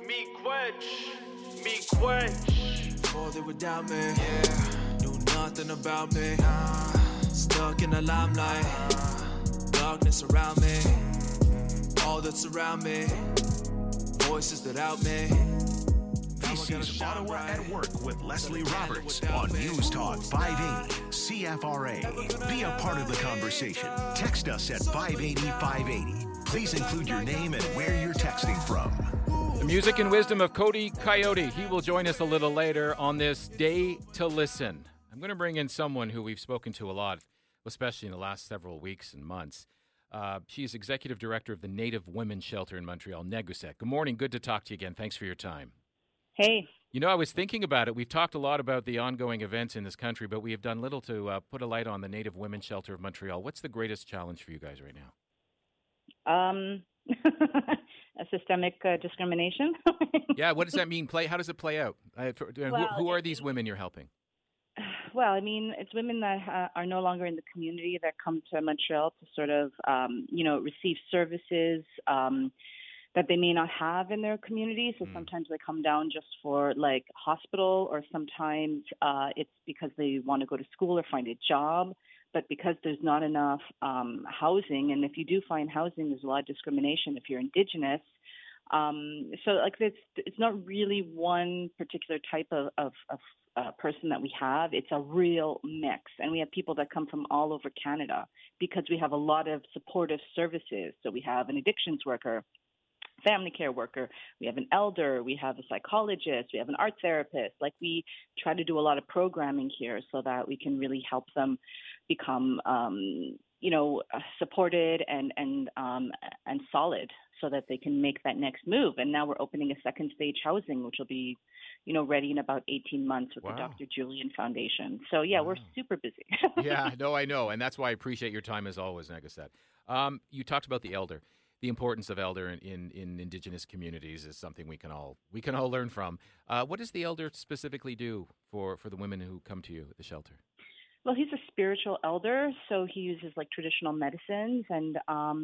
Me quench. Before they would doubt me, yeah. Knew nothing about me. Stuck in the limelight. Darkness around me. All that's around me. Voices that out me. This is Ottawa at Work with Leslie Roberts on News Talk 580 CFRA. Be a part of the conversation. Text us at 580-580. Please include your name and where you're texting from. The music and wisdom of Cody Coyote. He will join us a little later on this Day to Listen. I'm going to bring in someone who we've spoken to a lot, especially in the last several weeks and months. She is Executive Director of the Native Women's Shelter in Montreal, Neguset. Good morning. Good to talk to you again. Thanks for your time. Hey. You know, I was thinking about it. We've talked a lot about the ongoing events in this country, but we have done little to put a light on the Native Women's Shelter of Montreal. What's the greatest challenge for you guys right now? Systemic discrimination. Yeah, what does that mean? How does it play out? Who are these women you're helping? Well, I mean, it's women that are no longer in the community that come to Montreal to sort of, receive services that they may not have in their community. So sometimes they come down just for like hospital, or sometimes it's because they want to go to school or find a job. But because there's not enough housing, and if you do find housing, there's a lot of discrimination if you're Indigenous. So like it's not really one particular type of person that we have. It's a real mix. And we have people that come from all over Canada because we have a lot of supportive services. So we have an addictions worker, family care worker, we have an elder, we have a psychologist, we have an art therapist. Like, we try to do a lot of programming here so that we can really help them become, supported and solid, so that they can make that next move. And now we're opening a second stage housing, which will be, ready in about 18 months with the Dr. Julian Foundation. So yeah, we're super busy. Yeah, no, I know. And that's why I appreciate your time as always, Neguset. You talked about the elder. The importance of elder in Indigenous communities is something we can all learn from. What does the elder specifically do for the women who come to you at the shelter? Well, he's a spiritual elder, so he uses like traditional medicines, and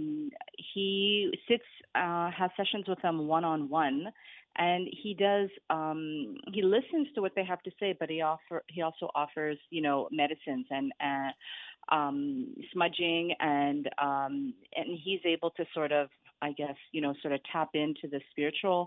he has sessions with them one-on-one, and he does. He listens to what they have to say, but he also offers medicines and smudging, and he's able to sort of, I guess, sort of tap into the spiritual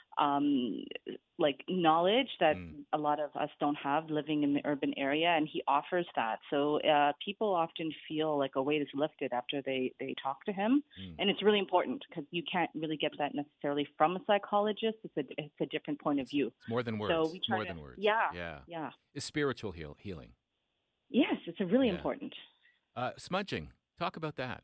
knowledge that a lot of us don't have living in the urban area, and he offers that. So people often feel like a weight is lifted after they talk to him, and it's really important because you can't really get that necessarily from a psychologist. It's a different point of view. It's more than words. So it's more than words. Yeah. It's spiritual healing. Yes, it's really important. Smudging. Talk about that.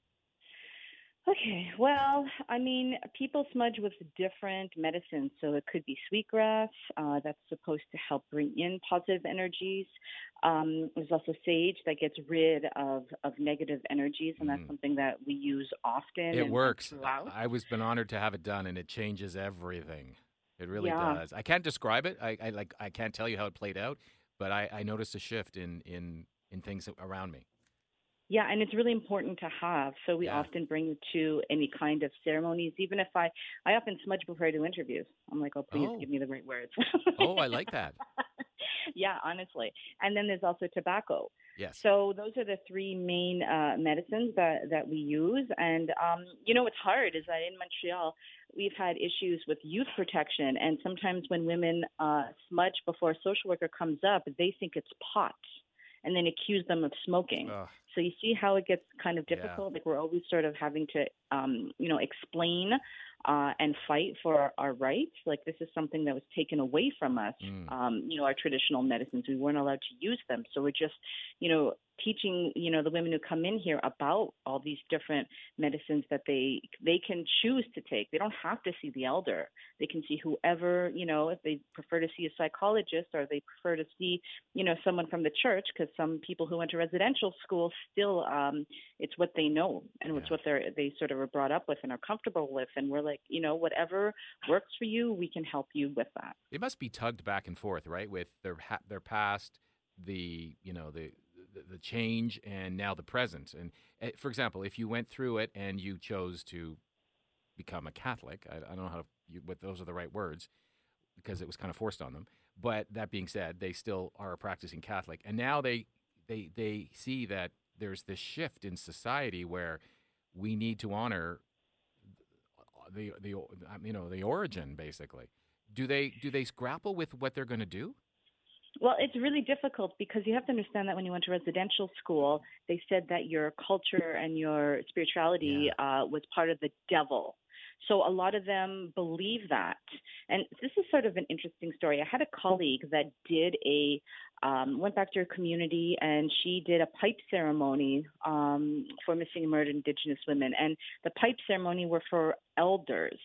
Okay, well, I mean, people smudge with different medicines. So it could be sweetgrass that's supposed to help bring in positive energies. There's also sage that gets rid of negative energies, and that's something that we use often. It works. I've been honored to have it done, and it changes everything. It really does. I can't describe it. I can't tell you how it played out, but I noticed a shift in things around me. Yeah, and it's really important to have. So we often bring it to any kind of ceremonies. Even if I often smudge before I do interviews. I'm like, please give me the right words. I like that. Yeah, honestly. And then there's also tobacco. Yes. So those are the three main medicines that we use. And, what's hard is that in Montreal, we've had issues with youth protection. And sometimes when women smudge before a social worker comes up, they think it's pot, and then accuse them of smoking. So you see how it gets kind of difficult? Like, we're always sort of having to, explain and fight for our rights. Like, this is something that was taken away from us, our traditional medicines. We weren't allowed to use them. So we're just, teaching, the women who come in here about all these different medicines that they can choose to take. They don't have to see the elder. They can see whoever, if they prefer to see a psychologist, or they prefer to see, someone from the church, because some people who went to residential school still, it's what they know, and it's what they sort of are brought up with and are comfortable with. And we're like, whatever works for you, we can help you with that. It must be tugged back and forth, right? With their past, the change, and now the present. And for example, if you went through it and you chose to become a Catholic. I don't know what those are the right words because it was kind of forced on them. But that being said, they still are a practicing Catholic, and now they see that there's this shift in society where we need to honor the origin, basically. Do they grapple with what they're going to do? Well, it's really difficult because you have to understand that when you went to residential school, they said that your culture and your spirituality was part of the devil. So a lot of them believe that. And this is sort of an interesting story. I had a colleague that went back to her community, and she did a pipe ceremony for missing and murdered Indigenous women. And the pipe ceremony were for elders.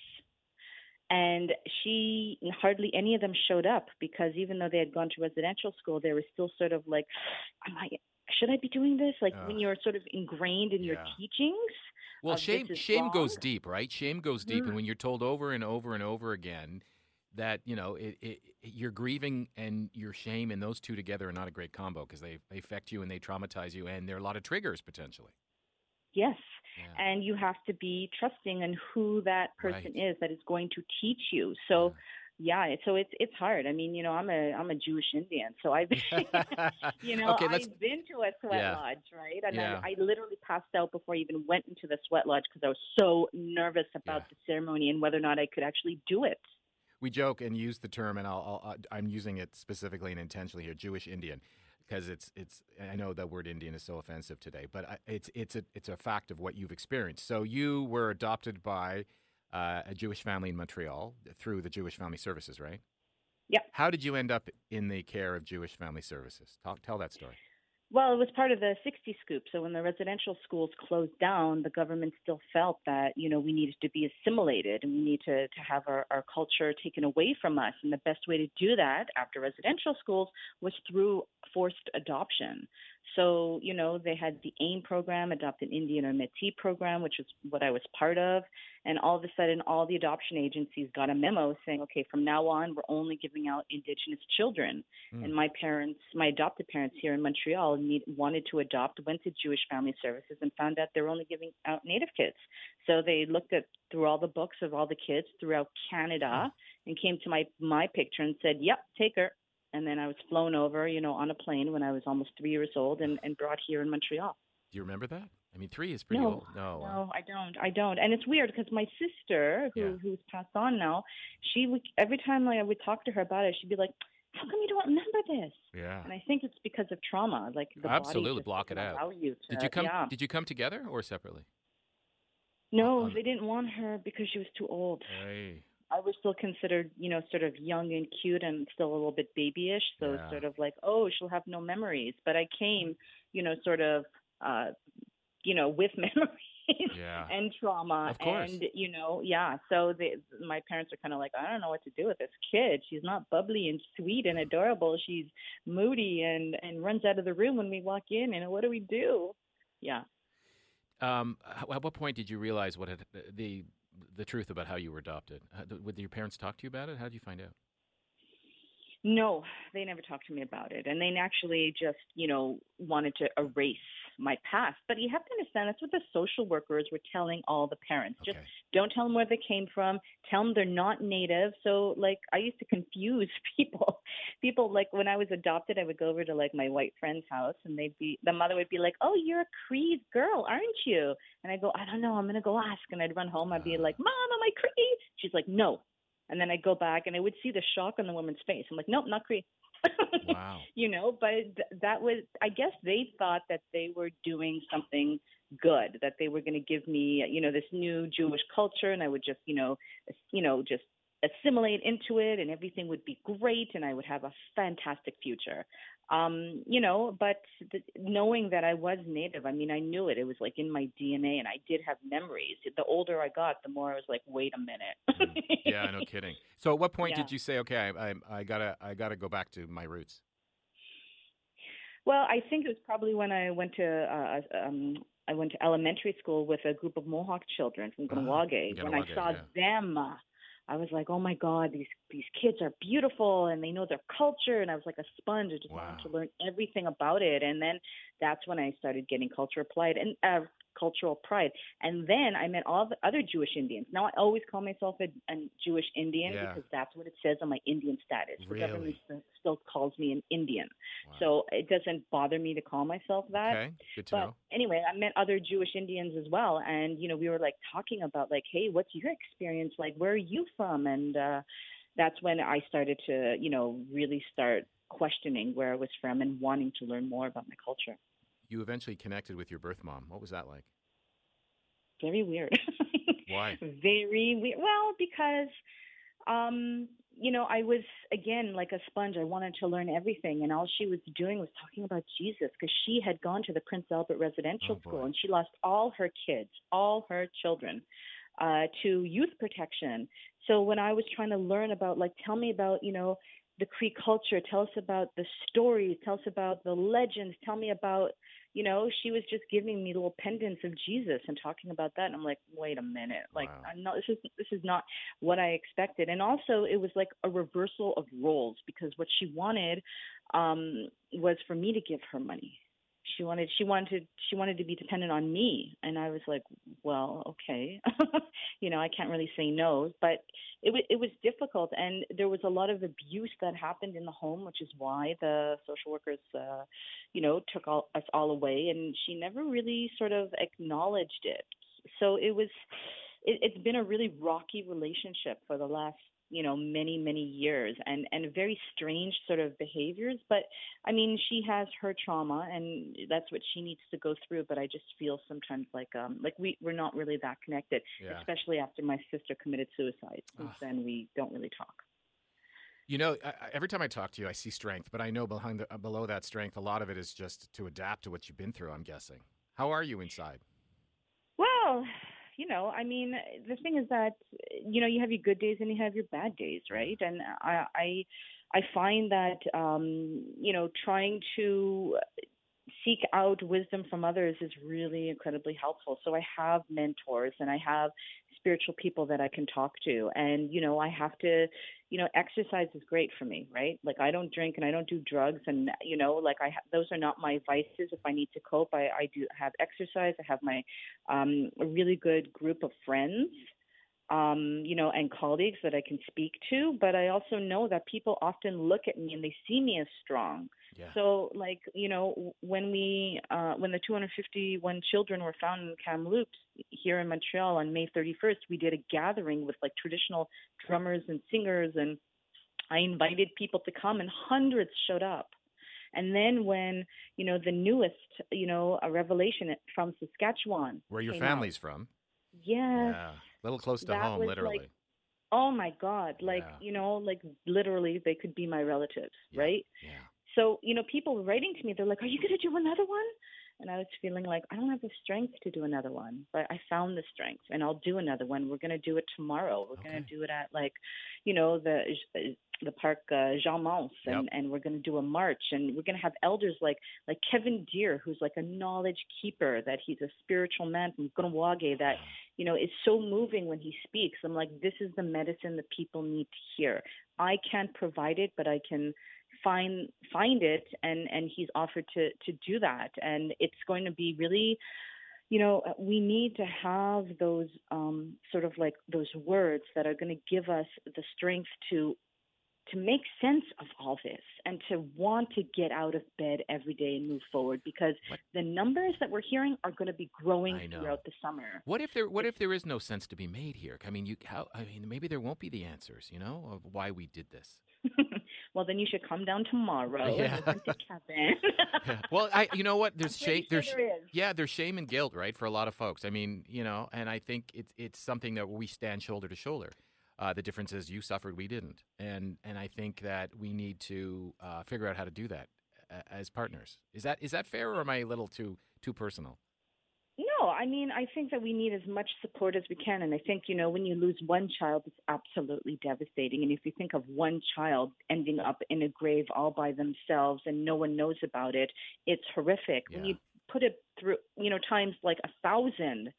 And hardly any of them showed up because even though they had gone to residential school, they were still sort of like, should I be doing this? Like when you're sort of ingrained in your teachings. Well, shame goes deep, right? Shame goes deep. And when you're told over and over and over again that, you're grieving and your shame, and those two together are not a great combo because they affect you and they traumatize you. And there are a lot of triggers potentially. Yes. Yeah. And you have to be trusting in who that person is that is going to teach you. So, so it's hard. I mean, I'm a Jewish Indian, so I've been, I've been to a sweat lodge, right? And I literally passed out before I even went into the sweat lodge because I was so nervous about the ceremony and whether or not I could actually do it. We joke and use the term, and I'm using it specifically and intentionally here, Jewish Indian. Because it's I know the word Indian is so offensive today, but it's a fact of what you've experienced. So you were adopted by a Jewish family in Montreal through the Jewish Family Services, right? Yeah. How did you end up in the care of Jewish Family Services? Tell that story. Well, it was part of the 60 Scoop. So when the residential schools closed down, the government still felt that, we needed to be assimilated and we need to have our culture taken away from us. And the best way to do that after residential schools was through forced adoption. So, they had the AIM program, Adopt an Indian or Métis program, which is what I was part of. And all of a sudden, all the adoption agencies got a memo saying, okay, from now on, we're only giving out Indigenous children. And my adopted parents here in Montreal wanted to adopt, went to Jewish Family Services and found out they were only giving out Native kids. So they looked through all the books of all the kids throughout Canada and came to my picture and said, yep, take her. And then I was flown over, on a plane when I was almost 3 years old and brought here in Montreal. Do you remember that? I mean, 3 is pretty old. No, I don't. And it's weird because my sister, who's passed on now, every time I would talk to her about it, she'd be like, how come you don't remember this? Yeah. And I think it's because of trauma. Like the absolutely body block it out. Did you come together or separately? No, they didn't want her because she was too old. Hey. I was still considered, sort of young and cute and still a little bit babyish. So it's sort of like, oh, she'll have no memories. But I came, sort of, with memories and trauma. Of course. And, so my parents are kind of like, I don't know what to do with this kid. She's not bubbly and sweet and adorable. She's moody and runs out of the room when we walk in. And what do we do? Yeah. At what point did you realize the truth about how you were adopted? Would your parents talk to you about it? How did you find out? No, they never talked to me about it. And they actually just, wanted to erase my past. But you have to understand, that's what the social workers were telling all the parents. Okay. Just don't tell them where they came from. Tell them they're not Native. So, I used to confuse people. People, when I was adopted, I would go over to, my white friend's house, and the mother would be like, oh, you're a Cree girl, aren't you? And I'd go, I don't know, I'm going to go ask. And I'd run home. I'd be like, Mom, am I Cree? She's like, no. And then I'd go back, and I would see the shock on the woman's face. I'm like, nope, not Cree. Wow. But that was, I guess they thought that they were doing something good, that they were going to give me, this new Jewish culture, and I would just, just assimilate into it, and everything would be great, and I would have a fantastic future. But knowing that I was Native, I mean, I knew it. It was in my DNA, and I did have memories. The older I got, the more I was like, wait a minute. Yeah, no kidding. So at what point did you say, okay, I gotta go back to my roots? Well, I think it was probably when I went to elementary school with a group of Mohawk children from Ganawage. When I saw them, I was like, oh my God, these kids are beautiful and they know their culture. And I was like a sponge. I just wanted to learn everything about it. And then that's when I started getting culture applied. And cultural pride. And then I met all the other Jewish Indians. Now I always call myself a Jewish Indian Yeah. because that's what it says on my Indian status. The government Really? still calls me an Indian. Wow. So it doesn't bother me to call myself that. Okay, good to But know. anyway, I met other Jewish Indians as well. And, we were like talking about like, hey, what's your experience like? Where are you from? And that's when I started to, really start questioning where I was from and wanting to learn more about my culture. You eventually connected with your birth mom. What was that like? Very weird. Why? Very weird. Well, because, I was, again, like a sponge. I wanted to learn everything. And all she was doing was talking about Jesus because she had gone to the Prince Albert Residential Oh, boy. School and she lost all her kids, all her children, to youth protection. So when I was trying to learn about, like, tell me about, the Cree culture, tell us about the stories, tell us about the legends, tell me about, she was just giving me little pendants of Jesus and talking about that. And I'm like, wait a minute, like, Wow. I'm not, this is not what I expected. And also, it was like a reversal of roles because what she wanted was for me to give her money. She wanted to be dependent on me, and I was like, well, okay, I can't really say no, but it was difficult, and there was a lot of abuse that happened in the home, which is why the social workers, took us all away, and she never really sort of acknowledged it. So it's been a really rocky relationship for the last many, many years and very strange sort of behaviors. But I mean, she has her trauma and that's what she needs to go through. But I just feel sometimes like we're not really that connected, Yeah. especially after my sister committed suicide. Since then, we don't really talk. Every time I talk to you, I see strength, but I know below that strength, a lot of it is just to adapt to what you've been through, I'm guessing. How are you inside? Well, I mean, the thing is that, you have your good days and you have your bad days, right? And I find that, trying to seek out wisdom from others is really incredibly helpful. So I have mentors and I have spiritual people that I can talk to. And, I have to, exercise is great for me, right? Like I don't drink and I don't do drugs and, those are not my vices. If I need to cope, I do have exercise. I have my, a really good group of friends, and colleagues that I can speak to. But I also know that people often look at me and they see me as strong. Yeah. So, when the 251 children were found in Kamloops here in Montreal on May 31st, we did a gathering with traditional drummers and singers, and I invited people to come, and hundreds showed up. And then when the newest, a revelation from Saskatchewan, Where your family's from? Yes. Yeah, a little close to that home, was literally. Oh my God! Yeah. Literally, they could be my relatives, Yeah. right? Yeah. So, people were writing to me, they're like, are you going to do another one? And I was feeling like, I don't have the strength to do another one, but I found the strength and I'll do another one. We're going to do it tomorrow. We're going to do it at the park Jean Mance, and we're going to do a march, and we're going to have elders like Kevin Deere, who's like a knowledge keeper, that he's a spiritual man from Gunawage that, is so moving when he speaks. I'm like, this is the medicine that people need to hear. I can't provide it, but I can find it, and he's offered to do that, and it's going to be really, we need to have those sort of like those words that are going to give us the strength to make sense of all this and to want to get out of bed every day and move forward, because the numbers that we're hearing are going to be growing throughout the summer. What if there is no sense to be made here? I mean, maybe there won't be the answers, of why we did this. Well, then you should come down tomorrow. Yeah. And listen to Kevin. Yeah. Well, you know what? There's shame. There is. There's shame and guilt, right, for a lot of folks. I mean, and I think it's something that we stand shoulder to shoulder. The difference is you suffered, we didn't, and I think that we need to figure out how to do that as partners. Is that fair, or am I a little too personal? No, I mean, I think that we need as much support as we can. And I think, when you lose one child, it's absolutely devastating. And if you think of one child ending up in a grave all by themselves and no one knows about it, it's horrific. Yeah. When you put it through, times like 1,000,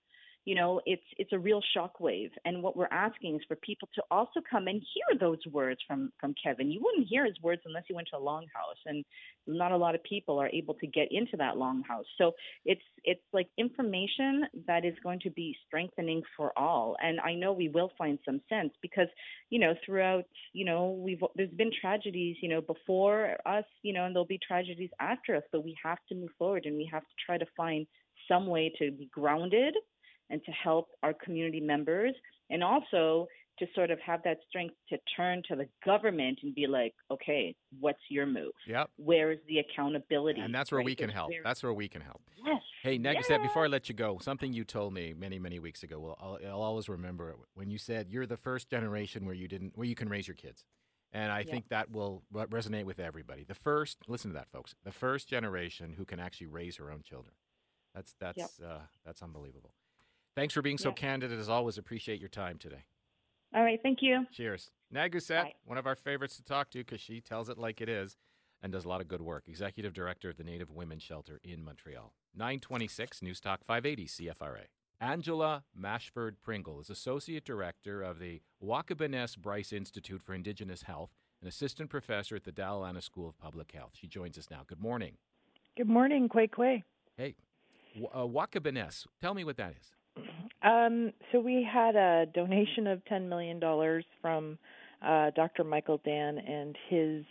it's a real shockwave. And what we're asking is for people to also come and hear those words from Kevin. You wouldn't hear his words unless you went to a longhouse, and not a lot of people are able to get into that longhouse. So it's like information that is going to be strengthening for all. And I know we will find some sense because, throughout, there's been tragedies, before us, and there'll be tragedies after us, but we have to move forward and we have to try to find some way to be grounded and to help our community members, and also to sort of have that strength to turn to the government and be like, okay, what's your move? Yep. Where's the accountability? And that's where we can help. That's where we can help. Yes. Hey, Neguset, before I let you go, something you told me many, many weeks ago, well, I'll always remember it, when you said you're the first generation where you can raise your kids. And I think that will resonate with everybody. Listen to that, folks, the first generation who can actually raise her own children. That's unbelievable. Thanks for being so candid. As always, appreciate your time today. All right. Thank you. Cheers. Neguset, one of our favorites to talk to because she tells it like it is and does a lot of good work. Executive Director of the Native Women's Shelter in Montreal. 926 News Talk 580 CFRA. Angela Mashford Pringle is Associate Director of the Waakabeness Bryce Institute for Indigenous Health and Assistant Professor at the Dalla Lana School of Public Health. She joins us now. Good morning. Good morning, Kwei. Hey, Waakabeness, tell me what that is. So we had a donation of $10 million from Dr. Michael Dan, and his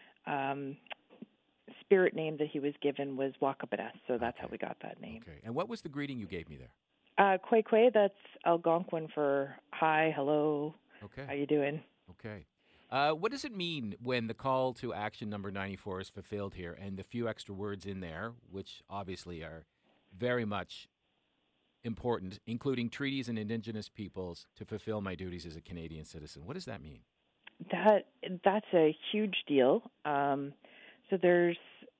spirit name that he was given was Waakabeness, so that's how we got that name. Okay, and what was the greeting you gave me there? Kwei, that's Algonquin for hi, hello, how you doing? Okay. What does it mean when the call to action number 94 is fulfilled here and the few extra words in there, which obviously are very much important, including treaties and Indigenous peoples, to fulfill my duties as a Canadian citizen? What does that mean? That's a huge deal. So there's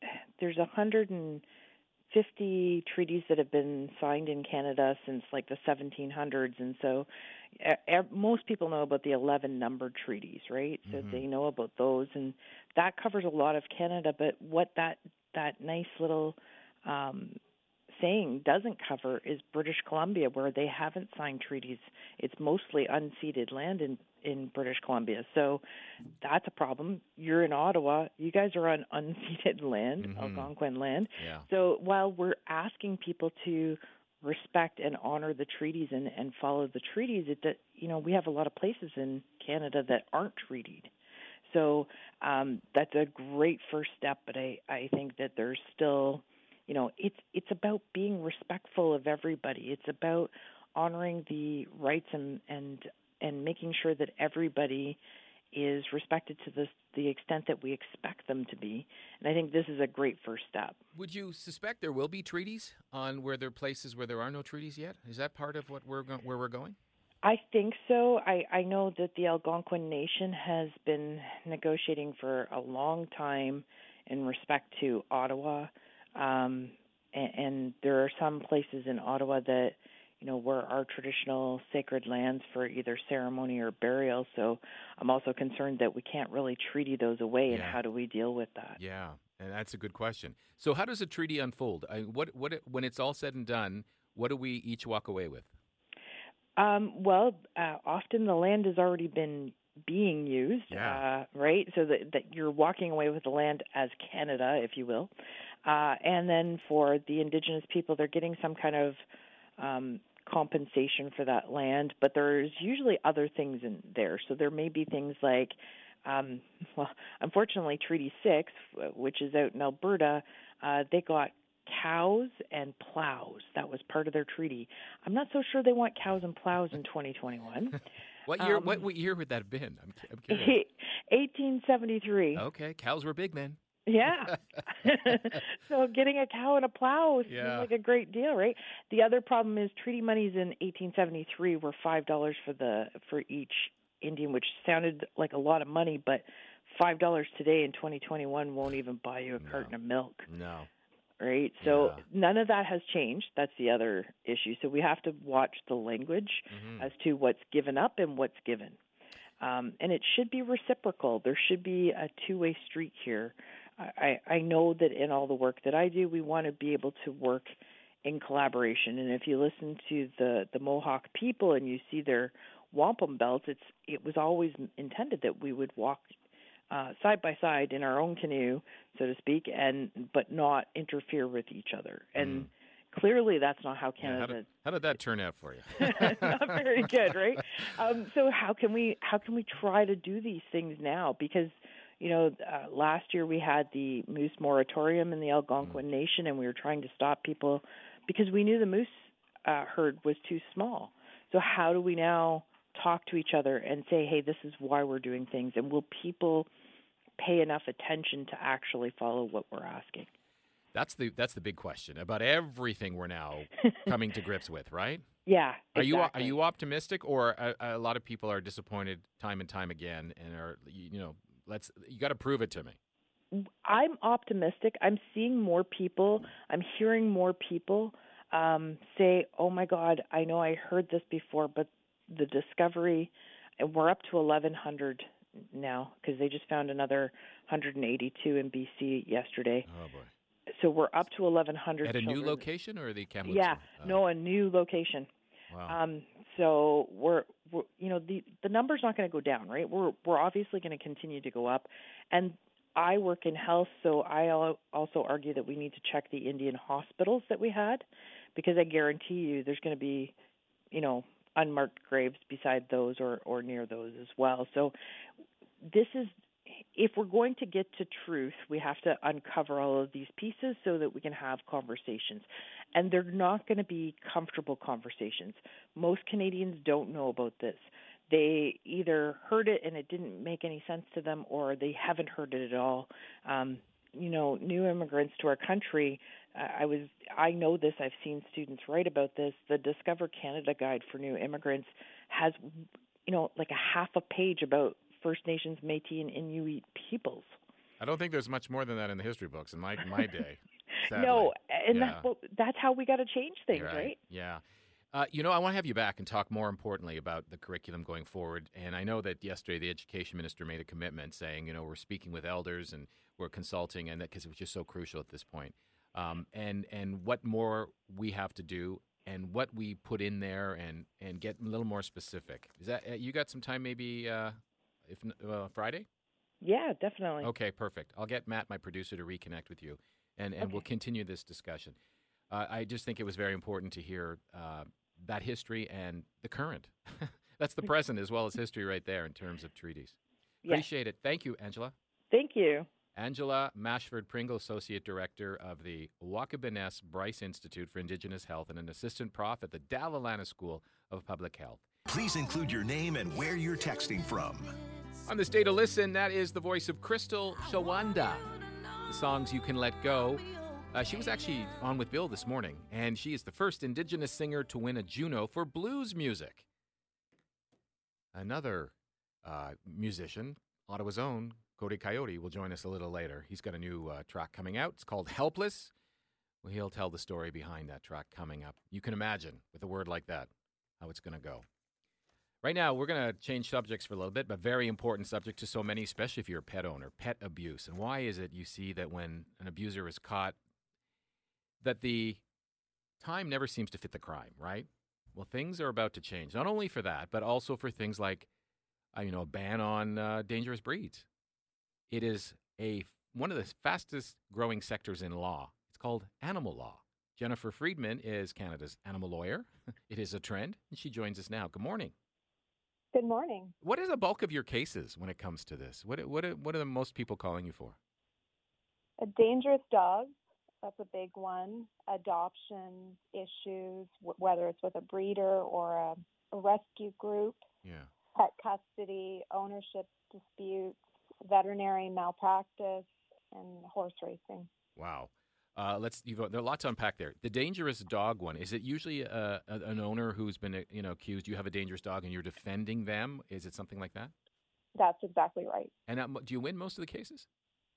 150 treaties that have been signed in Canada since like the 1700s, and so most people know about the 11 numbered treaties, right? So they know about those, and that covers a lot of Canada. But what that nice little saying doesn't cover is British Columbia, where they haven't signed treaties. It's mostly unceded land in British Columbia. So that's a problem. You're in Ottawa. You guys are on unceded land, Algonquin land. Yeah. So while we're asking people to respect and honor the treaties and follow the treaties, we have a lot of places in Canada that aren't treated. So that's a great first step, but I think that there's still... it's about being respectful of everybody. It's about honoring the rights and making sure that everybody is respected to the extent that we expect them to be. And I think this is a great first step. Would you suspect there will be treaties on where there are places where there are no treaties yet? Is that part of where we're going? I think so. I know that the Algonquin Nation has been negotiating for a long time in respect to Ottawa. And there are some places in Ottawa that, were our traditional sacred lands for either ceremony or burial. So I'm also concerned that we can't really treaty those away. And how do we deal with that? Yeah, and that's a good question. So how does a treaty unfold? When it's all said and done, what do we each walk away with? Often the land has already been being used, right? So that you're walking away with the land as Canada, if you will. And then for the Indigenous people, they're getting some kind of compensation for that land, but there's usually other things in there. So there may be things like, unfortunately, Treaty 6, which is out in Alberta, they got cows and plows. That was part of their treaty. I'm not so sure they want cows and plows in 2021. What year? What year would that have been? I'm curious. 1873. Okay, cows were big then. Yeah. So getting a cow and a plow seems like a great deal, right? The other problem is treaty monies in 1873 were $5 for each Indian, which sounded like a lot of money, but $5 today in 2021 won't even buy you a carton of milk. No. Right? So none of that has changed. That's the other issue. So we have to watch the language as to what's given up and what's given. And it should be reciprocal. There should be a two-way street here. I know that in all the work that I do, we want to be able to work in collaboration. And if you listen to the Mohawk people and you see their wampum belts, it was always intended that we would walk side by side in our own canoe, so to speak, but not interfere with each other. And clearly, that's not how Canada. Yeah, how did that turn out for you? Not very good, right? So how can we try to do these things now? Because last year we had the moose moratorium in the Algonquin Nation, and we were trying to stop people because we knew the moose herd was too small. So how do we now talk to each other and say, hey, this is why we're doing things, and will people pay enough attention to actually follow what we're asking? That's the big question about everything we're now coming to grips with, right? Yeah. Exactly. Are you optimistic, or a lot of people are disappointed time and time again, and are you got to prove it to me? I'm optimistic. I'm seeing more people. I'm hearing more people say, "Oh my God, I know I heard this before, but the discovery," and we're up to 1,100 now because they just found another 182 in BC yesterday. Oh boy. So we're up to 1,100 at a children. New location or the Kamloops? Yeah, no, a new location. Wow. So we're the number's not going to go down, right? We're obviously going to continue to go up, and I work in health, so I also argue that we need to check the Indian hospitals that we had, because I guarantee you there's going to be, unmarked graves beside those or near those as well. So this is, if we're going to get to truth, we have to uncover all of these pieces so that we can have conversations. And they're not going to be comfortable conversations. Most Canadians don't know about this. They either heard it and it didn't make any sense to them, or they haven't heard it at all. New immigrants to our country, I know this, I've seen students write about this. The Discover Canada Guide for New Immigrants has, like a half a page about First Nations, Métis, and Inuit peoples. I don't think there's much more than that in the history books in my day. Sadly. No, and that's how we got to change things, right? Yeah. I want to have you back and talk more importantly about the curriculum going forward. And I know that yesterday the education minister made a commitment saying, we're speaking with elders and we're consulting, and that because it was just so crucial at this point. And what more we have to do and what we put in there and get a little more specific. Is that you got some time maybe Friday? Yeah, definitely. Okay, perfect. I'll get Matt, my producer, to reconnect with you, and we'll continue this discussion. I just think it was very important to hear that history and the current. That's the present as well as history right there in terms of treaties. Appreciate it. Thank you, Angela. Thank you. Angela Mashford-Pringle, Associate Director of the Waakabeness Bryce Institute for Indigenous Health and an Assistant Prof at the Dalla-Lana School of Public Health. Please include your name and where you're texting from. On this Day to Listen, that is the voice of Crystal Shawanda. The songs You Can Let Go. She was actually on with Bill this morning, and she is the first Indigenous singer to win a Juno for blues music. Another musician, Ottawa's own, Cody Coyote, will join us a little later. He's got a new track coming out. It's called Helpless. Well, he'll tell the story behind that track coming up. You can imagine, with a word like that, how it's going to go. Right now, we're going to change subjects for a little bit, but very important subject to so many, especially if you're a pet owner, pet abuse. And why is it you see that when an abuser is caught, that the time never seems to fit the crime, right? Well, things are about to change, not only for that, but also for things like, a ban on dangerous breeds. It is one of the fastest growing sectors in law. It's called animal law. Jennifer Friedman is Canada's animal lawyer. It is a trend, and she joins us now. Good morning. Good morning. What is the bulk of your cases when it comes to this? What are the most people calling you for? Dangerous dogs, that's a big one. Adoption issues, whether it's with a breeder or a rescue group. Yeah. Pet custody, ownership disputes, veterinary malpractice, and horse racing. Wow. There are a lot to unpack there. The dangerous dog one, is it usually an owner who's been accused? You have a dangerous dog and you're defending them? Is it something like that? That's exactly right. And do you win most of the cases?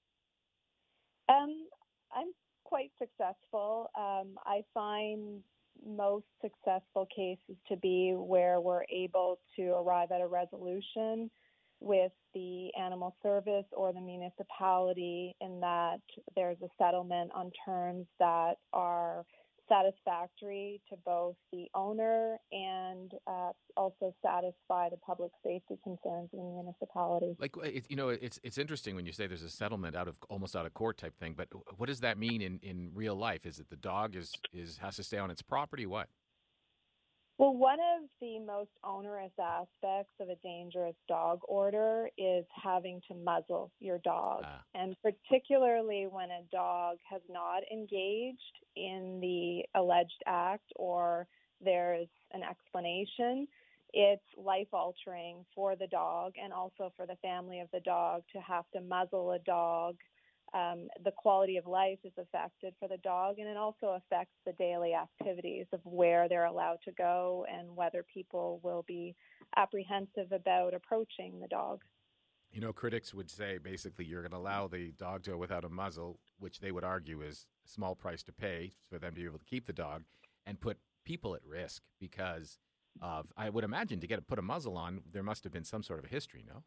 I'm quite successful. I find most successful cases to be where we're able to arrive at a resolution with the animal service or the municipality, in that there's a settlement on terms that are satisfactory to both the owner and also satisfy the public safety concerns in the municipality. Like, it's interesting when you say there's a settlement almost out of court type thing, but what does that mean in real life? Is it the dog has to stay on its property? What? Well, one of the most onerous aspects of a dangerous dog order is having to muzzle your dog. And particularly when a dog has not engaged in the alleged act or there's an explanation, it's life-altering for the dog and also for the family of the dog to have to muzzle a dog. The quality of life is affected for the dog, and it also affects the daily activities of where they're allowed to go and whether people will be apprehensive about approaching the dog. Critics would say basically you're going to allow the dog to go without a muzzle, which they would argue is a small price to pay for them to be able to keep the dog, and put people at risk because of, I would imagine, to put a muzzle on, there must have been some sort of a history, no?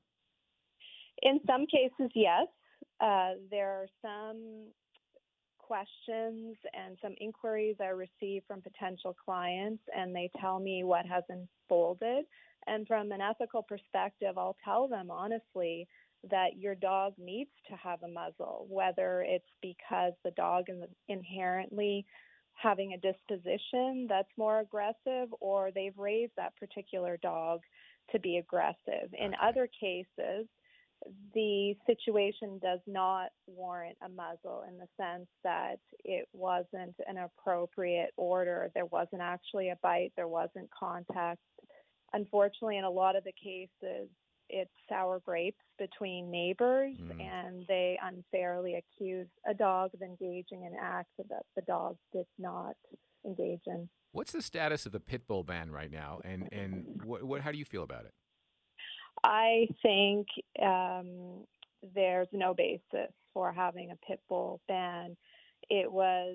In some cases, yes. There are some questions and some inquiries I receive from potential clients, and they tell me what has unfolded. And from an ethical perspective, I'll tell them honestly that your dog needs to have a muzzle, whether it's because the dog is inherently having a disposition that's more aggressive or they've raised that particular dog to be aggressive. In other cases, the situation does not warrant a muzzle in the sense that it wasn't an appropriate order. There wasn't actually a bite. There wasn't contact. Unfortunately, in a lot of the cases, it's sour grapes between neighbors, and they unfairly accuse a dog of engaging in acts that the dog did not engage in. What's the status of the pit bull ban right now, and how do you feel about it? I think there's no basis for having a pit bull ban. It was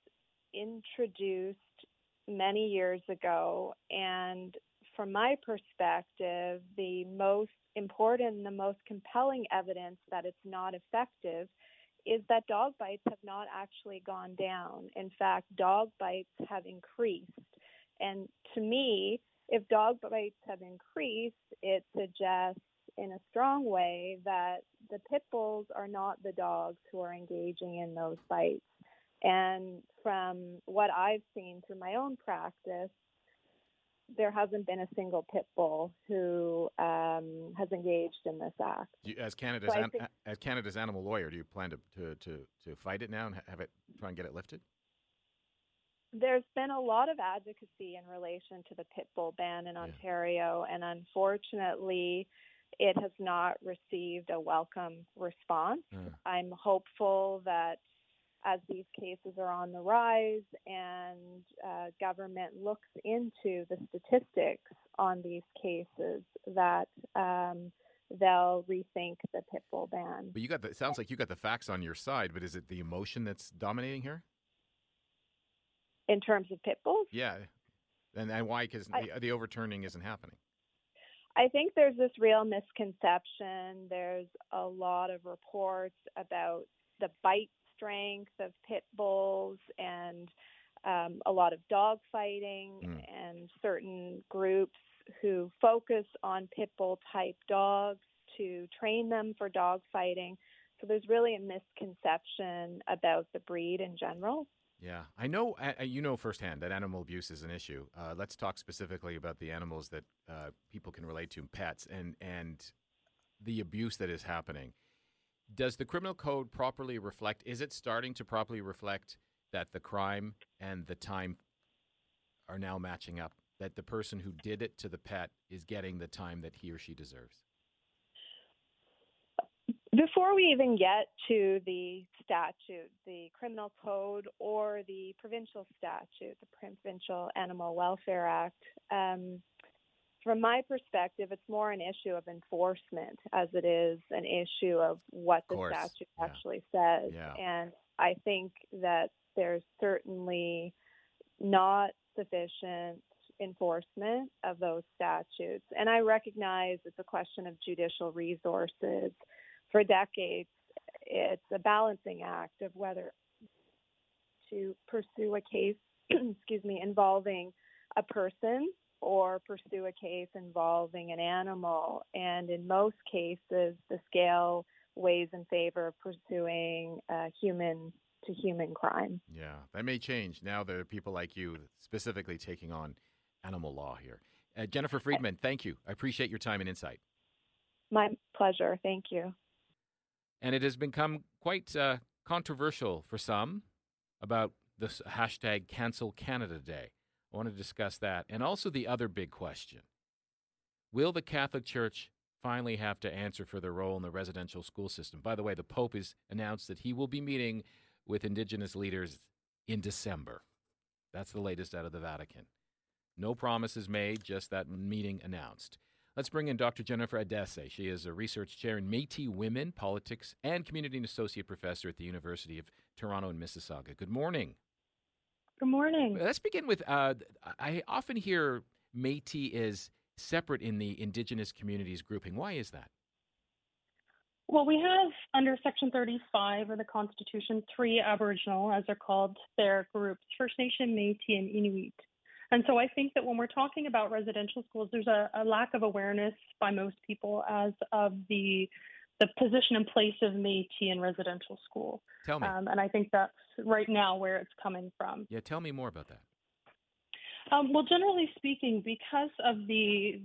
introduced many years ago, and from my perspective, the most important, the most compelling evidence that it's not effective is that dog bites have not actually gone down. In fact, dog bites have increased. And to me, if dog bites have increased, it suggests in a strong way that the pit bulls are not the dogs who are engaging in those bites. And from what I've seen through my own practice, there hasn't been a single pit bull who has engaged in this act. As Canada's animal lawyer, do you plan to fight it now and try and get it lifted? There's been a lot of advocacy in relation to the pit bull ban in Ontario, and unfortunately, it has not received a welcome response. I'm hopeful that as these cases are on the rise and government looks into the statistics on these cases, that they'll rethink the pit bull ban. But it sounds like you got the facts on your side, but is it the emotion that's dominating here? In terms of pit bulls? Yeah. And why? Because the overturning isn't happening. I think there's this real misconception. There's a lot of reports about the bite strength of pit bulls and a lot of dog fighting and certain groups who focus on pit bull type dogs to train them for dog fighting. So there's really a misconception about the breed in general. Yeah, I know. You know firsthand that animal abuse is an issue. Let's talk specifically about the animals that people can relate to, pets, and the abuse that is happening. Does the criminal code properly reflect? Is it starting to properly reflect that the crime and the time are now matching up? That the person who did it to the pet is getting the time that he or she deserves? Before we even get to the statute, the criminal code or the provincial statute, the Provincial Animal Welfare Act, from my perspective, it's more an issue of enforcement as it is an issue of what the statute actually says. Yeah. And I think that there's certainly not sufficient enforcement of those statutes. And I recognize it's a question of judicial resources. For decades, it's a balancing act of whether to pursue a case excuse me, involving a person or pursue a case involving an animal. And in most cases, the scale weighs in favor of pursuing human-to-human crime. Yeah, that may change. Now there are people like you specifically taking on animal law here. Jennifer Friedman, thank you. I appreciate your time and insight. My pleasure. Thank you. And it has become quite controversial for some about this hashtag Cancel Canada Day. I want to discuss that. And also the other big question. Will the Catholic Church finally have to answer for their role in the residential school system? By the way, the Pope has announced that he will be meeting with Indigenous leaders in December. That's the latest out of the Vatican. No promises made, just that meeting announced. Let's bring in Dr. Jennifer Adese. She is a research chair in Métis Women, Politics, and Community and Associate Professor at the University of Toronto in Mississauga. Good morning. Good morning. Let's begin with, I often hear Métis is separate in the Indigenous communities grouping. Why is that? Well, we have under Section 35 of the Constitution 3 Aboriginal, as they're called, their groups, First Nation, Métis, and Inuit. And so I think that when we're talking about residential schools, there's a lack of awareness by most people as of the position and place of Métis in residential school. Tell me. And I think that's right now where it's coming from. Yeah, tell me more about that. Well, generally speaking, because of the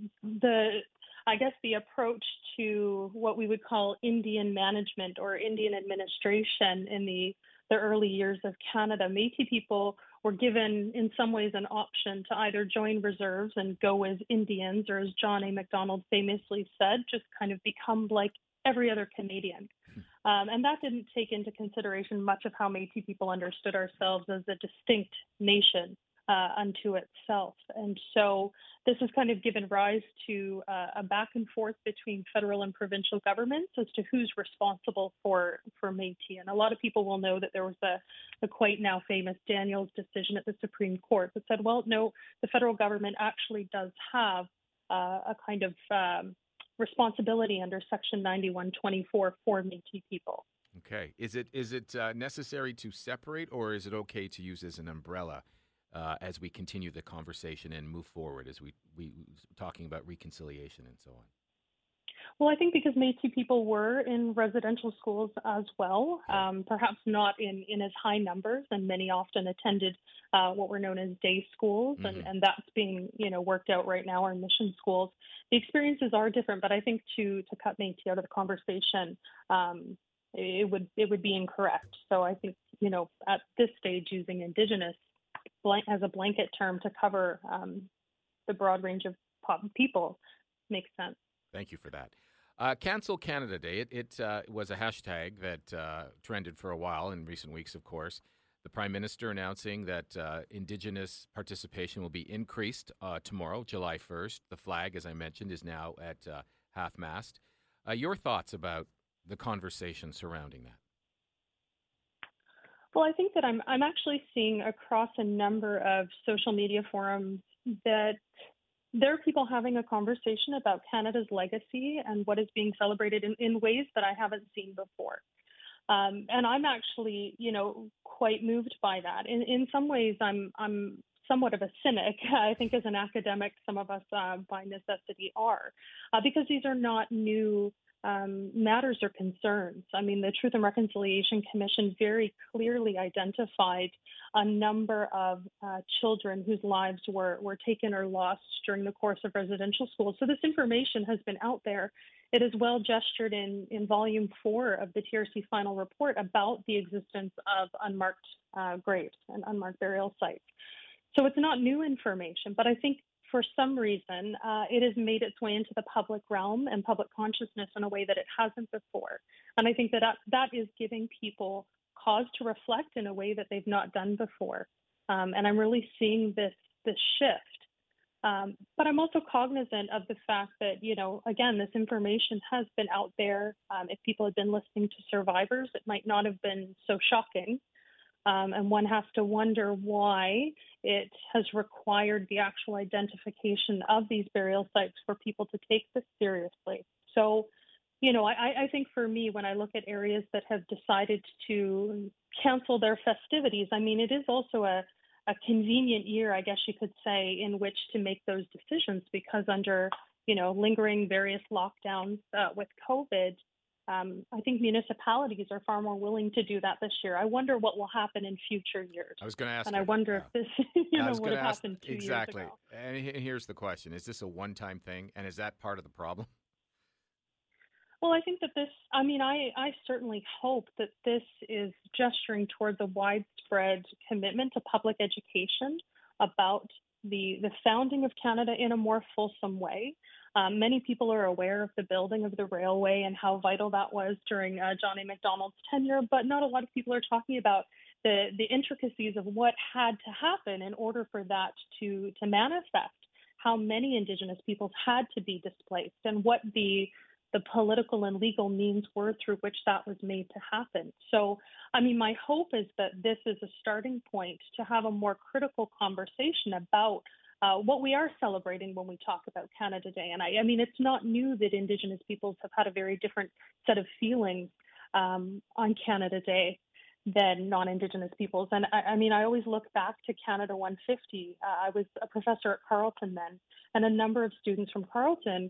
approach to what we would call Indian management or Indian administration in the early years of Canada, Métis people were given, in some ways, an option to either join reserves and go as Indians, or as John A. Macdonald famously said, just kind of become like every other Canadian. And that didn't take into consideration much of how Métis people understood ourselves as a distinct nation unto itself. And so this has kind of given rise to a back and forth between federal and provincial governments as to who's responsible for Métis. And a lot of people will know that there was a quite now famous Daniels decision at the Supreme Court that said, well, no, the federal government actually does have a kind of responsibility under Section 9124 for Métis people. Okay. Is it necessary to separate, or is it okay to use as an umbrella as we continue the conversation and move forward, as we talking about reconciliation and so on? Well, I think because Métis people were in residential schools as well, perhaps not in as high numbers, and many often attended what were known as day schools, and that's being worked out right now, or mission schools. The experiences are different, but I think to cut Métis out of the conversation, it would be incorrect. So I think at this stage, using Indigenous as a blanket term to cover the broad range of people makes sense. Thank you for that. Cancel Canada Day. It was a hashtag that trended for a while in recent weeks, of course. The Prime Minister announcing that Indigenous participation will be increased tomorrow, July 1st. The flag, as I mentioned, is now at half-mast. Your thoughts about the conversation surrounding that? Well, I think that I'm actually seeing across a number of social media forums that there are people having a conversation about Canada's legacy and what is being celebrated in ways that I haven't seen before. And I'm actually, quite moved by that. In some ways, I'm somewhat of a cynic. I think as an academic, some of us by necessity are, because these are not new matters or concerns. I mean, the Truth and Reconciliation Commission very clearly identified a number of children whose lives were taken or lost during the course of residential schools. So this information has been out there. It is well gestured in Volume 4 of the TRC final report about the existence of unmarked graves and unmarked burial sites. So it's not new information, but I think for some reason, it has made its way into the public realm and public consciousness in a way that it hasn't before. And I think that is giving people cause to reflect in a way that they've not done before. And I'm really seeing this shift. But I'm also cognizant of the fact that, again, this information has been out there. If people had been listening to survivors, it might not have been so shocking. And one has to wonder why it has required the actual identification of these burial sites for people to take this seriously. So, I think for me, when I look at areas that have decided to cancel their festivities, I mean, it is also a convenient year, I guess you could say, in which to make those decisions, because under, lingering various lockdowns with COVID, I think municipalities are far more willing to do that this year. I wonder what will happen in future years. I was going to ask, and I wonder if this, would have happened 2 years ago. Exactly. And here's the question: is this a one-time thing, and is that part of the problem? Well, I think that I certainly hope that this is gesturing towards a widespread commitment to public education about the founding of Canada in a more fulsome way. Many people are aware of the building of the railway and how vital that was during John A. Macdonald's tenure, but not a lot of people are talking about the intricacies of what had to happen in order for that to manifest, how many Indigenous peoples had to be displaced, and what the political and legal means were through which that was made to happen. So, my hope is that this is a starting point to have a more critical conversation about what we are celebrating when we talk about Canada Day. And it's not new that Indigenous peoples have had a very different set of feelings on Canada Day than non-Indigenous peoples. And I always look back to Canada 150. I was a professor at Carleton then, and a number of students from Carleton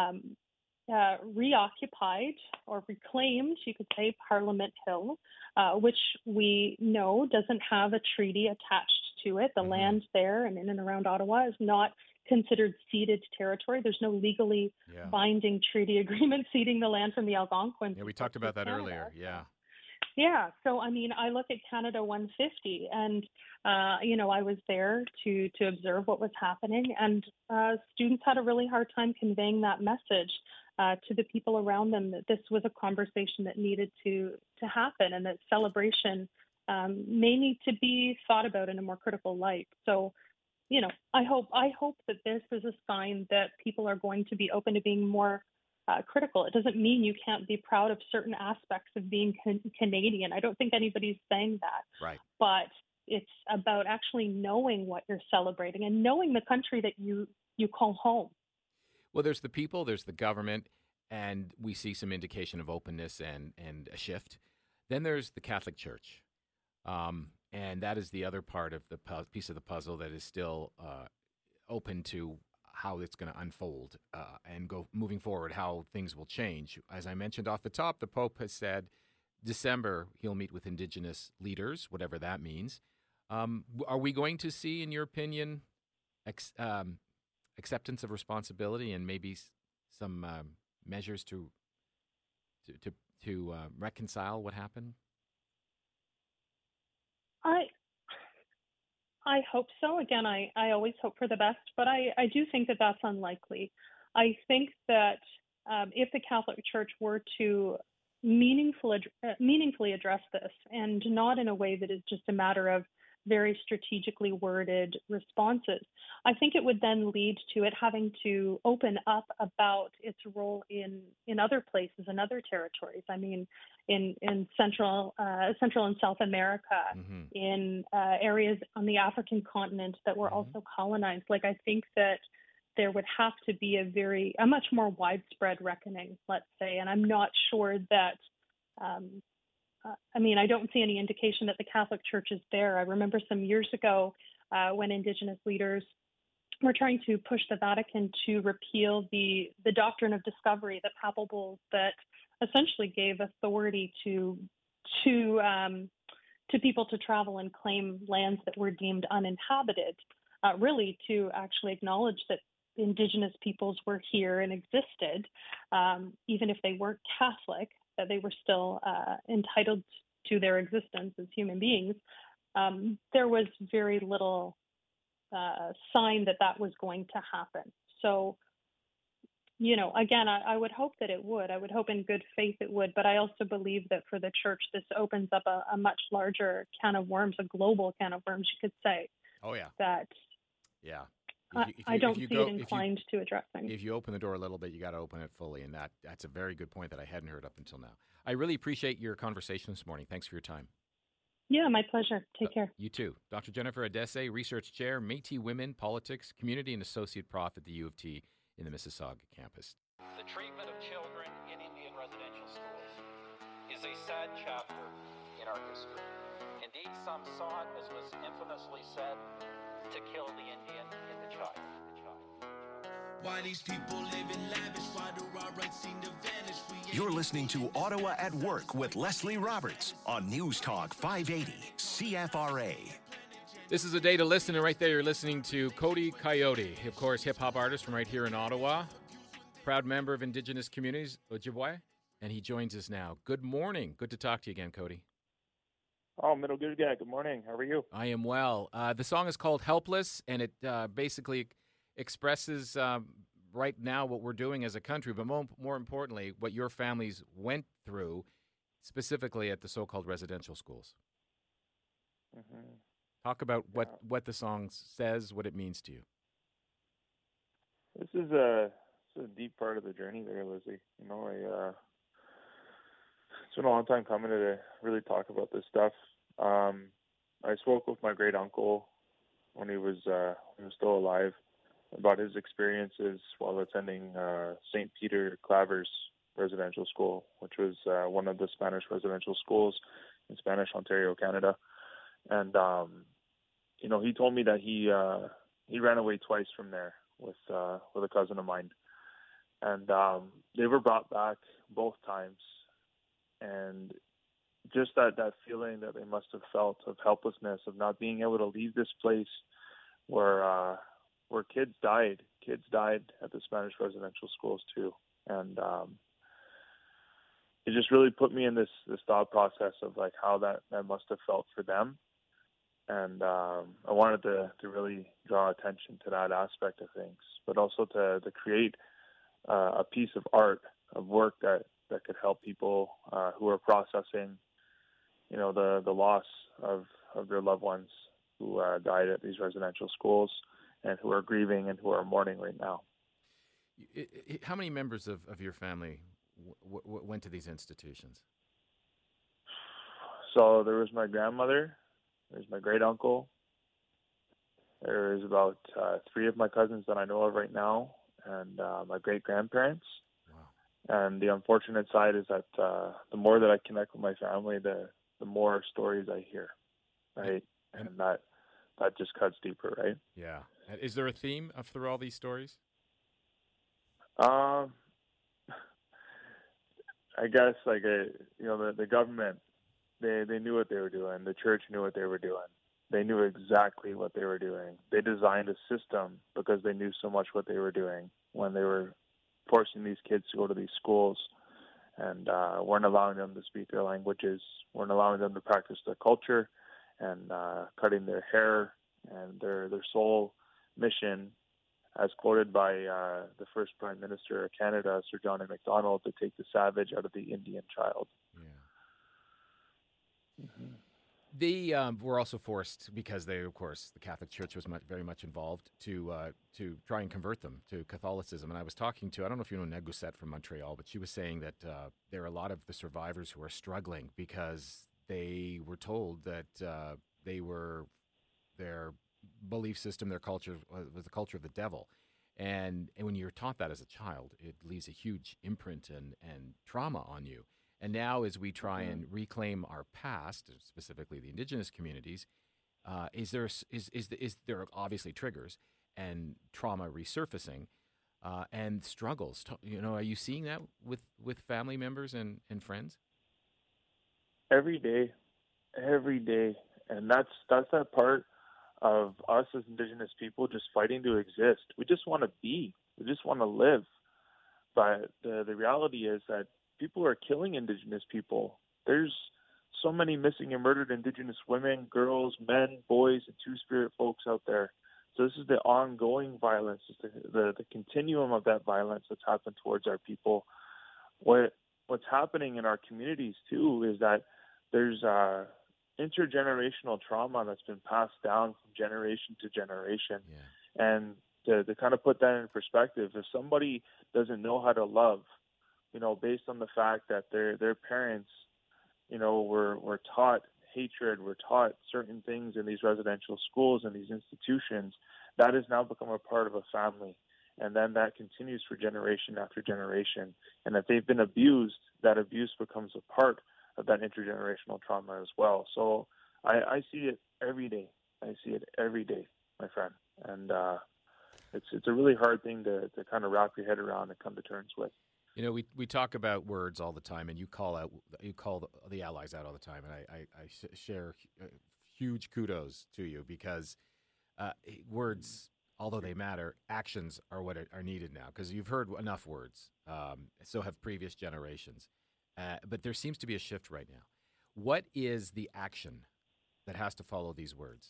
reoccupied or reclaimed, you could say, Parliament Hill, which we know doesn't have a treaty attached to it. The land there and in and around Ottawa is not considered ceded territory. There's no legally binding treaty agreement ceding the land from the Algonquins. Yeah, we talked about that earlier. Yeah. Yeah. So, I look at Canada 150 and, I was there to observe what was happening, and students had a really hard time conveying that message to the people around them, that this was a conversation that needed to happen, and that celebration may need to be thought about in a more critical light. So, I hope that this is a sign that people are going to be open to being more critical. It doesn't mean you can't be proud of certain aspects of being Canadian. I don't think anybody's saying that. Right. But it's about actually knowing what you're celebrating and knowing the country that you call home. Well, there's the people, there's the government, and we see some indication of openness and a shift. Then there's the Catholic Church. And that is the other part of the piece of the puzzle that is still open to how it's going to unfold and go moving forward, how things will change. As I mentioned off the top, the Pope has said December he'll meet with Indigenous leaders, whatever that means. Are we going to see, in your opinion, acceptance of responsibility and maybe some measures to reconcile what happened? I hope so. Again, I always hope for the best, but I do think that that's unlikely. I think that if the Catholic Church were to meaningfully address this, and not in a way that is just a matter of very strategically worded responses, I think it would then lead to it having to open up about its role in other places and other territories. In Central and South America, in areas on the African continent that were also colonized. I think that there would have to be a much more widespread reckoning, let's say. And I'm not sure that, I don't see any indication that the Catholic Church is there. I remember some years ago when Indigenous leaders were trying to push the Vatican to repeal the doctrine of discovery, the papal bulls that essentially gave authority to people to travel and claim lands that were deemed uninhabited, really to actually acknowledge that Indigenous peoples were here and existed, even if they weren't Catholic, that they were still entitled to their existence as human beings. There was very little sign that was going to happen. So, again, I would hope that it would. I would hope in good faith it would. But I also believe that for the church, this opens up a much larger can of worms, a global can of worms, you could say. Oh, yeah. Yeah. I don't see it inclined to addressing. If you open the door a little bit, you got to open it fully. And that's a very good point that I hadn't heard up until now. I really appreciate your conversation this morning. Thanks for your time. Yeah, my pleasure. Take care. You too. Dr. Jennifer Adese, Research Chair, Métis Women, Politics, Community and Associate Prof at the U of T in the Mississauga campus. The treatment of children in Indian residential schools is a sad chapter in our history. Indeed, some sought, as was infamously said, to kill the Indian in the child. Why these people live in lavish? Why do our rights seem to vanish? You're listening to Ottawa at Work with Leslie Roberts on News Talk 580 CFRA. This is a day to listen, and right there you're listening to Cody Coyote, of course, hip-hop artist from right here in Ottawa, proud member of Indigenous communities, Ojibwe, and he joins us now. Good morning. Good to talk to you again, Cody. Oh, middle good guy. Good morning. How are you? I am well. The song is called Helpless, and it basically expresses right now what we're doing as a country, but more importantly, what your families went through, specifically at the so-called residential schools. Mm-hmm. Talk about what the song says, what it means to you. This is a deep part of the journey there, Lizzie. You know, it's been a long time coming to really talk about this stuff. I spoke with my great uncle when he was still alive about his experiences while attending St. Peter Clavers residential school, which was one of the Spanish residential schools in Spanish Ontario, Canada. And you know, he told me that he ran away twice from there with a cousin of mine, and they were brought back both times. And just that feeling that they must have felt of helplessness, of not being able to leave this place where kids died. Kids died at the Spanish residential schools too, and it just really put me in this thought process of like how that must have felt for them. And I wanted to really draw attention to that aspect of things, but also to create a piece of art, of work that could help people who are processing, you know, the loss of their loved ones who died at these residential schools, and who are grieving and who are mourning right now. How many members of your family went to these institutions? So there was my grandmother, there's my great uncle, there's about 3 of my cousins that I know of right now, and my great grandparents. Wow. And the unfortunate side is that the more that I connect with my family, the more stories I hear, right? And that just cuts deeper, right? Yeah. Is there a theme through all these stories? I guess the government, they knew what they were doing. The church knew what they were doing. They knew exactly what they were doing. They designed a system because they knew so much what they were doing when they were forcing these kids to go to these schools and weren't allowing them to speak their languages, weren't allowing them to practice their culture, and cutting their hair, and their sole mission, as quoted by the first Prime Minister of Canada, Sir John A. Macdonald, to take the savage out of the Indian child. Yeah. Mm-hmm. They were also forced, because the Catholic Church was very much involved, to try and convert them to Catholicism. And I was talking to, I don't know if you know Negusette from Montreal, but she was saying that there are a lot of the survivors who are struggling because they were told that their belief system, their culture was the culture of the devil. And when you're taught that as a child, it leaves a huge imprint and trauma on you. And now as we try and reclaim our past, specifically the Indigenous communities, is there obviously triggers and trauma resurfacing and struggles? You know, are you seeing that with family members and friends? Every day. And that's that part of us as Indigenous people just fighting to exist. We just want to be. We just want to live. But the reality is that people are killing Indigenous people. There's so many missing and murdered Indigenous women, girls, men, boys, and Two-Spirit folks out there. So this is the ongoing violence, the continuum of that violence that's happened towards our people. What's happening in our communities, too, is that there's intergenerational trauma that's been passed down from generation to generation. Yeah. And to kind of put that in perspective, if somebody doesn't know how to love, you know, based on the fact that their parents, you know, were taught hatred, were taught certain things in these residential schools and these institutions, that has now become a part of a family. And then that continues for generation after generation. And if they've been abused, that abuse becomes a part of that intergenerational trauma as well. So I see it every day. I see it every day, my friend. And it's a really hard thing to kind of wrap your head around and come to terms with. You know, we talk about words all the time, and you call the allies out all the time, and I share huge kudos to you because words, although they matter, actions are what are needed now because you've heard enough words. So have previous generations, but there seems to be a shift right now. What is the action that has to follow these words?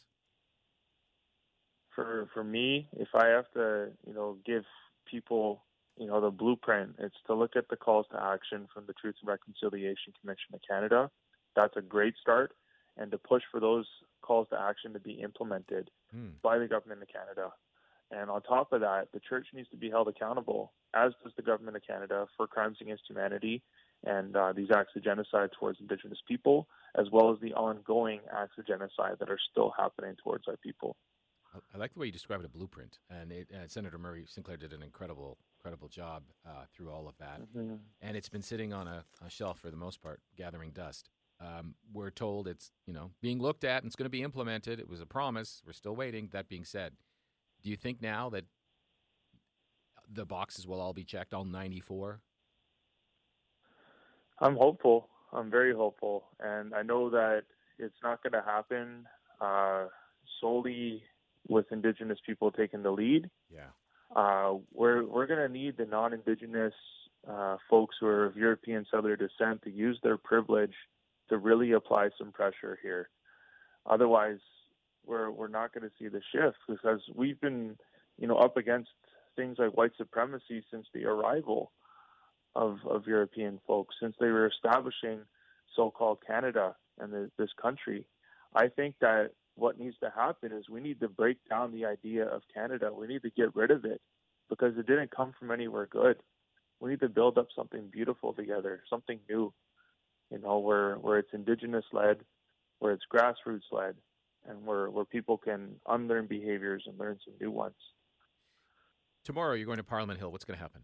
For me, if I have to, give people, the blueprint, it's to look at the calls to action from the Truth and Reconciliation Commission of Canada. That's a great start, and to push for those calls to action to be implemented by the government of Canada. And on top of that, the church needs to be held accountable, as does the government of Canada, for crimes against humanity and these acts of genocide towards Indigenous people, as well as the ongoing acts of genocide that are still happening towards our people. I like the way you described a blueprint, and Senator Murray Sinclair did an incredible job through all of that. Mm-hmm. And it's been sitting on a shelf for the most part, gathering dust. We're told it's being looked at and it's going to be implemented. It was a promise. We're still waiting. That being said, do you think now that the boxes will all be checked, all 94? I'm hopeful. I'm very hopeful, and I know that it's not going to happen solely with Indigenous people taking the lead. Yeah, we're going to need the non-Indigenous folks who are of European settler descent to use their privilege to really apply some pressure here. Otherwise, we're not going to see the shift, because we've been, up against things like white supremacy since the arrival of European folks, since they were establishing so-called Canada and this country. I think that what needs to happen is we need to break down the idea of Canada. We need to get rid of it because it didn't come from anywhere good. We need to build up something beautiful together, something new, where it's Indigenous-led, where it's grassroots-led, and where people can unlearn behaviors and learn some new ones. Tomorrow you're going to Parliament Hill. What's going to happen?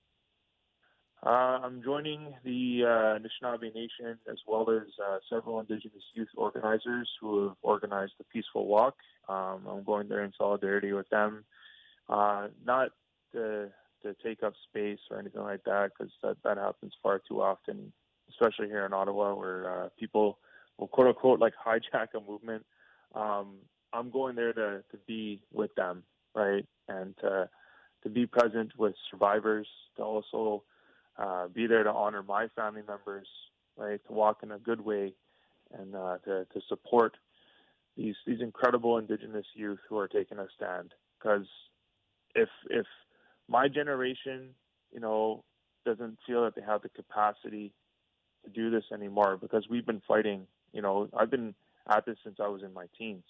I'm joining the Anishinaabe Nation, as well as several Indigenous youth organizers who have organized the Peaceful Walk. I'm going there in solidarity with them, not to take up space or anything like that, because that happens far too often, especially here in Ottawa, where people will quote-unquote like hijack a movement. I'm going there to be with them, right, and to be present with survivors, to also be there to honor my family members, right? To walk in a good way, and to support these incredible Indigenous youth who are taking a stand. Because if my generation, doesn't feel that they have the capacity to do this anymore, because we've been fighting. I've been at this since I was in my teens.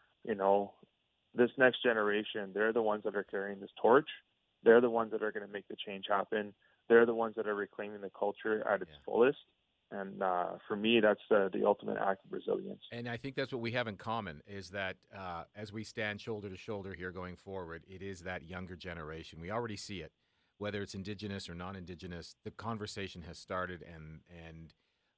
This next generation, they're the ones that are carrying this torch. They're the ones that are going to make the change happen. They're the ones that are reclaiming the culture at its fullest. And for me, that's the ultimate act of resilience. And I think that's what we have in common, is that as we stand shoulder to shoulder here going forward, it is that younger generation. We already see it, whether it's Indigenous or non-Indigenous. The conversation has started, and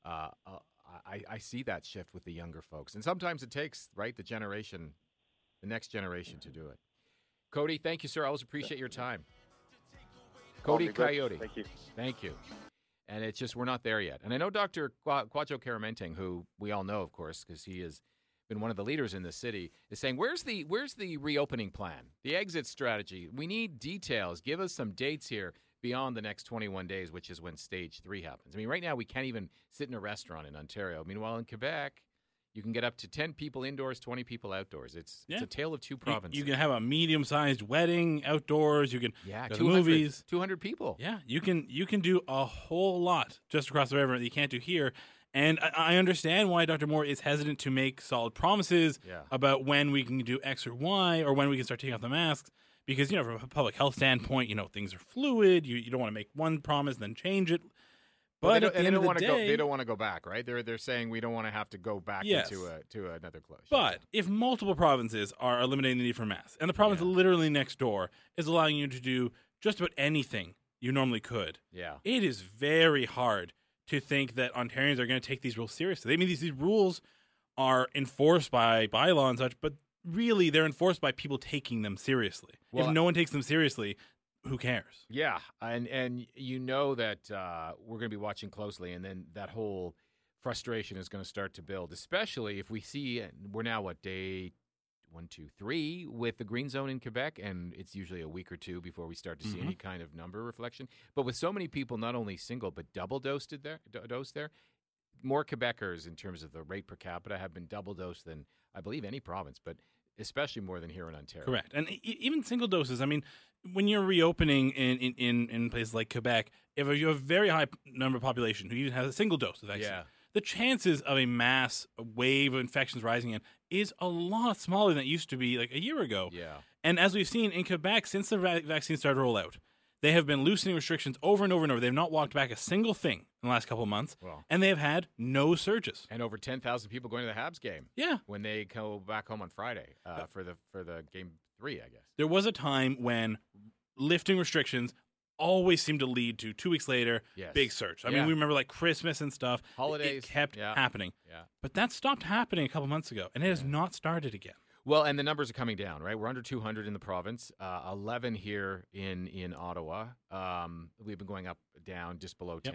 I see that shift with the younger folks. And sometimes it takes, right, the next generation to do it. Cody, thank you, sir. I always appreciate your time. Cody Coyote. Thank you. Thank you. And it's just, we're not there yet. And I know Dr. Kwadwo Kyerematen, who we all know, of course, because he has been one of the leaders in the city, is saying, where's the reopening plan, the exit strategy? We need details. Give us some dates here beyond the next 21 days, which is when stage 3 happens. I mean, right now we can't even sit in a restaurant in Ontario. Meanwhile, in Quebec, you can get up to 10 people indoors, 20 people outdoors. It's a tale of two provinces. You can have a medium-sized wedding outdoors. You can go to 200, movies. 200 people. Yeah, you can do a whole lot just across the river that you can't do here. And I understand why Dr. Moore is hesitant to make solid promises about when we can do X or Y, or when we can start taking off the masks. Because, from a public health standpoint, things are fluid. You don't want to make one promise and then change it. But at the end of the day, they don't want to go back, right? They're saying we don't want to have to go back into another closure. But if multiple provinces are eliminating the need for masks, and the province literally next door is allowing you to do just about anything you normally could, it is very hard to think that Ontarians are going to take these rules seriously. I mean, these rules are enforced by bylaw and such, but really they're enforced by people taking them seriously. Well, if no one takes them seriously, who cares? Yeah, and you know that we're going to be watching closely, and then that whole frustration is going to start to build, especially if we see we're now day 1, 2, 3 with the green zone in Quebec, and it's usually a week or two before we start to see any kind of number reflection. But with so many people not only single but double dosed there, more Quebecers in terms of the rate per capita have been double dosed than I believe any province, but especially more than here in Ontario. Correct, and even single doses. I mean, when you're reopening in places like Quebec, if you have a very high number of population who even has a single dose of vaccine, the chances of a mass wave of infections rising in is a lot smaller than it used to be like a year ago. Yeah. And as we've seen in Quebec, since the vaccine started to roll out, they have been loosening restrictions over and over and over. They have not walked back a single thing in the last couple of months, and they have had no surges. And over 10,000 people going to the Habs game. Yeah. When they go back home on Friday for the game 3, I guess. There was a time when lifting restrictions always seemed to lead to 2 weeks later, big surge. I mean, we remember like Christmas and stuff. Holidays. It kept happening. Yeah. But that stopped happening a couple months ago, and it has not started again. Well, and the numbers are coming down, right? We're under 200 in the province, 11 here in Ottawa. We've been going down just below 10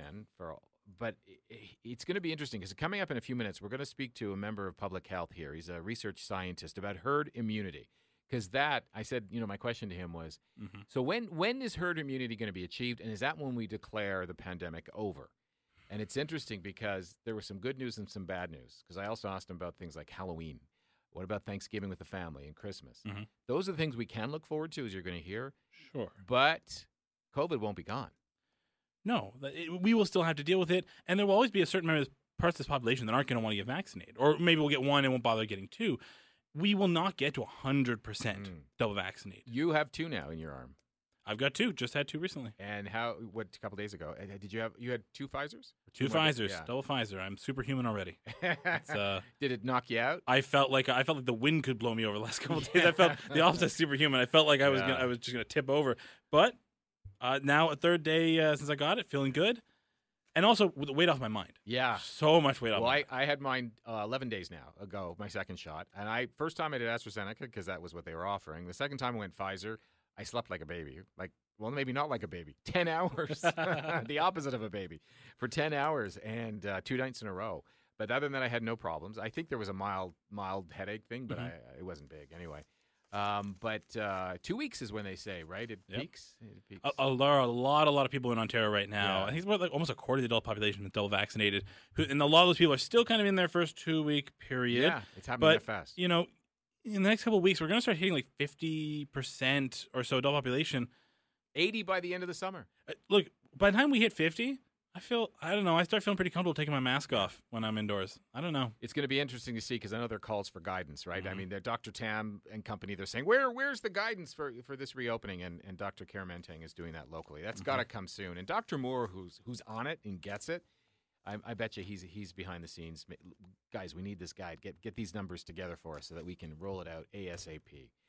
but it's going to be interesting because coming up in a few minutes, we're going to speak to a member of public health here. He's a research scientist about herd immunity. Because I said, my question to him was, so when is herd immunity going to be achieved, and is that when we declare the pandemic over? And it's interesting because there was some good news and some bad news, because I also asked him about things like Halloween. What about Thanksgiving with the family and Christmas? Those are the things we can look forward to, as you're going to hear. Sure. But COVID won't be gone. No, we will still have to deal with it, and there will always be a certain number of parts of this population that aren't going to want to get vaccinated, or maybe we'll get one and won't bother getting two. We will not get to 100% double vaccinated. You have 2 now in your arm. I've got 2. Just had 2 recently. And a couple days ago? Did you had 2 Pfizers? 2 Pfizers, double Pfizer. I'm superhuman already. Did it knock you out? I felt like the wind could blow me over the last couple of days. I felt the opposite of superhuman. I felt like I was just gonna tip over. But now a third day since I got it, feeling good. And also, with the weight off my mind. Yeah. So much weight off my mind. I had mine 11 days ago, my second shot. And first time I did AstraZeneca because that was what they were offering. The second time I went Pfizer, I slept like a baby. Well, maybe not like a baby. 10 hours. The opposite of a baby. For 10 hours and 2 nights in a row. But other than that, I had no problems. I think there was a mild headache thing, but it wasn't big anyway. But 2 weeks is when they say, right? It peaks. It peaks. A lot of people in Ontario right now. I think it's about almost a quarter of the adult population is double vaccinated, and a lot of those people are still kind of in their first 2-week period. Yeah, it's happening that fast. In the next couple of weeks, we're going to start hitting like 50% or so adult population. 80 by the end of the summer. Look, by the time we hit 50. I start feeling pretty comfortable taking my mask off when I'm indoors. I don't know. It's going to be interesting to see because I know there are calls for guidance, right? I mean, Dr. Tam and company, they're saying, where's the guidance for this reopening? And Dr. Keramanteng is doing that locally. That's got to come soon. And Dr. Moore, who's on it and gets it, I bet you he's behind the scenes. Guys, we need this guide. Get these numbers together for us so that we can roll it out ASAP.